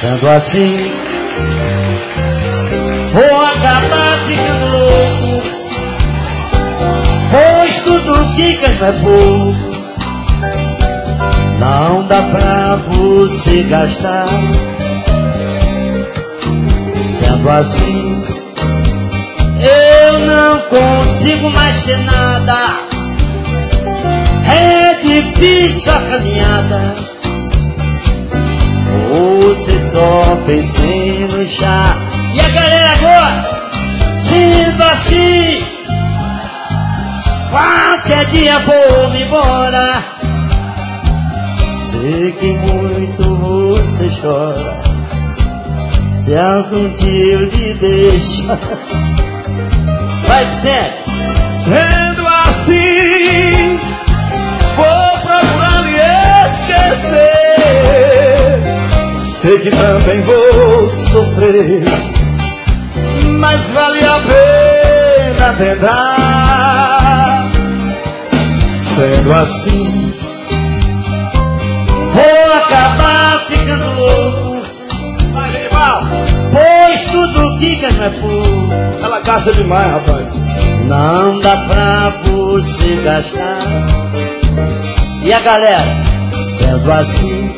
Sendo assim, vou acabar ficando louco, pois tudo que quer não é pouco. Não dá pra você gastar. Sendo assim, eu não consigo mais ter nada. É difícil a caminhada. Você só pensei no chá. E a galera agora, sendo assim, qualquer dia vou me embora. Sei que muito você chora, se algum dia eu lhe deixo. Vai, Vicente. Sendo assim, vou procurar lhe esquecer. Sei que também vou sofrer, mas vale a pena tentar. Sendo assim, vou acabar ficando louco, pois tudo que quer não é pouco. ela gasta demais, rapaz. Não dá pra você gastar. E a galera, sendo assim,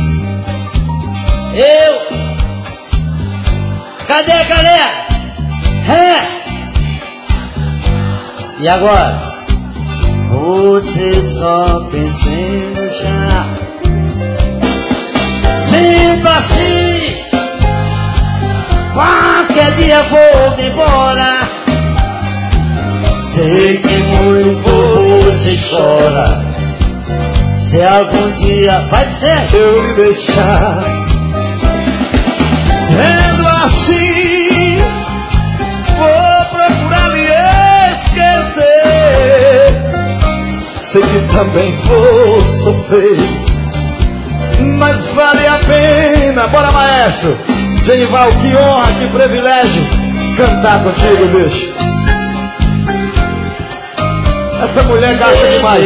cadê a galera? E agora? Você só pensa em no chá. Sendo assim, qualquer dia vou me embora. Sei que muito você chora, se algum dia vai dizer eu lhe deixar. Sendo assim, vou procurar lhe esquecer. Sei que também vou sofrer, mas vale a pena. Bora, maestro Genival, que honra, que privilégio cantar contigo, bicho. Essa mulher gasta demais.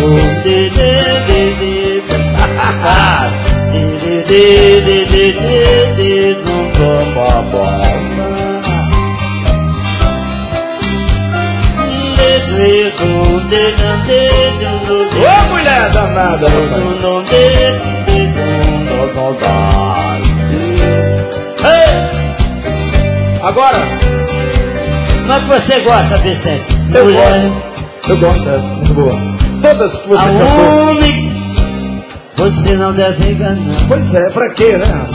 Ô, mulher danada, agora, como é que você gosta, Vicente? Eu gosto dessa, muito boa. Todas que você cantou. Homem, você não deve enganar. Pois é, pra quê, né?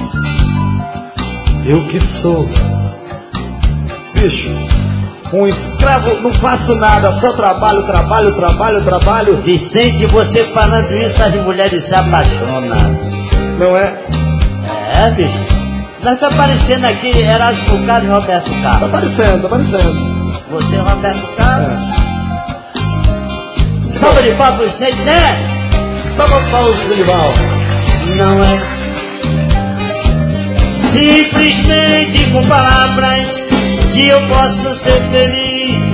Eu que sou, bicho, um escravo, não faço nada, só trabalho. Vicente, você falando isso, as mulheres se apaixonam. Não é? É, bicho. Nós tá aparecendo aqui, Erasmo Carlos e Roberto Carlos. Tá aparecendo. Você, Roberto Carlos. Salva de palmas pro Vicente, né? Salva de palmas pro Genival. Não é simplesmente com palavras que eu posso ser feliz.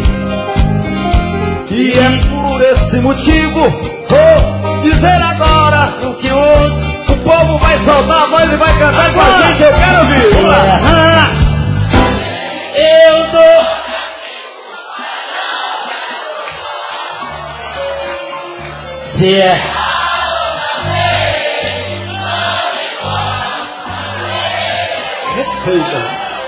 E é por esse motivo vou dizer agora o que o povo vai soltar a voz e vai cantar com a gente. Eu quero ouvir. Vamos lá. Eu dou. Se é. Respeita.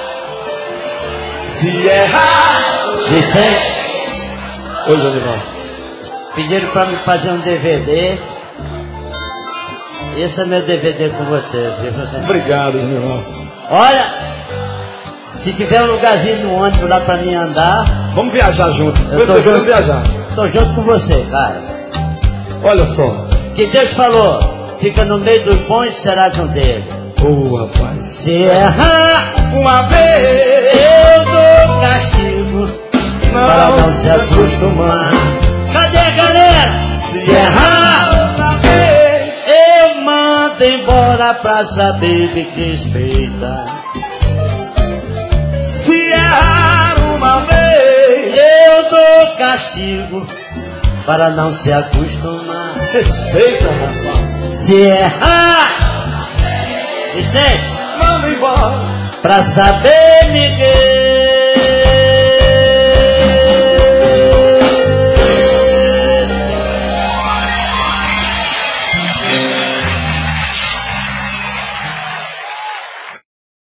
Se errar. Vicente, Oi, Genival. pediram pra me fazer um DVD. Esse é meu DVD com você, viu? Obrigado, Genival. Olha, se tiver um lugarzinho no ônibus lá pra mim andar, Vamos viajar junto. Eu tô junto. Viajar. tô junto com você, cara. Olha só. Que Deus falou, fica no meio dos bons, serás um deles. Rapaz. Se errar uma vez, eu dou castigo para não se acostumar. Cadê a galera? Se errar uma vez, eu mando embora pra saber me respeita. Se errar uma vez, Eu dou castigo para não se acostumar. respeita, rapaz. Se errar, Vicente. Manda embora. Pra saber, Miguel.